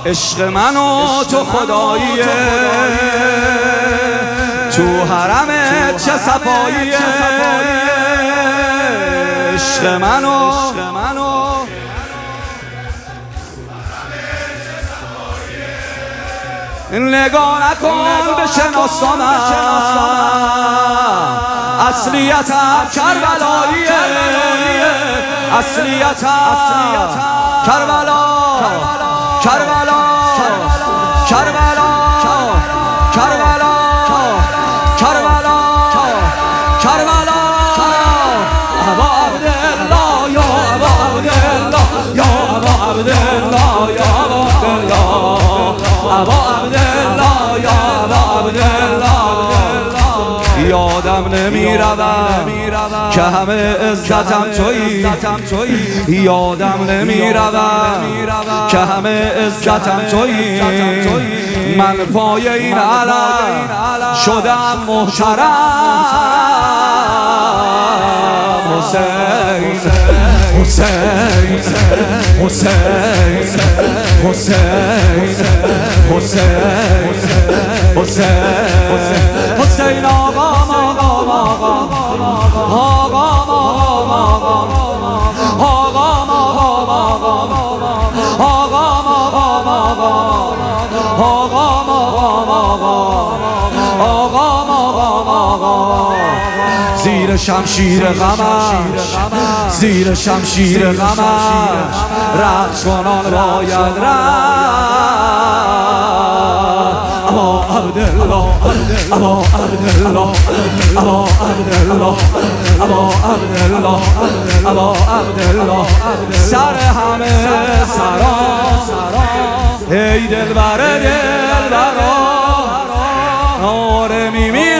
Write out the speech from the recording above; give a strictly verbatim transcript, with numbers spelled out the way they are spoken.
عشق من و تو خداییه، تو حرمت چه صفاییه. عشق من و نگاه نکن بشناسانم، اصلیتم کربلاییه، اصلیتم کربلا کربلا کربلا کربلا کربلا کربلا. ابا عبدالله یا ابا عبدالله یا ابا عبدالله یا ابا عبدالله ابا عبدالله یا ابا عبدالله. یادم نمی رود که همه عزتم تویی، یادم نمی رود که همه عزتم تویی. من پای این علم شدم محترم. حسین حسین حسین حسین حسین حسین حسین آقا آقا آقا آقا زیر شمشیر غمش، زیر شمشیر غمش رقص کنان باید رفت. ابا عبدالله ابا عبدالله ابا عبدالله ابا عبدالله ابا عبدالله. سر همه سرا ای دلبر دلبرا، آره میمی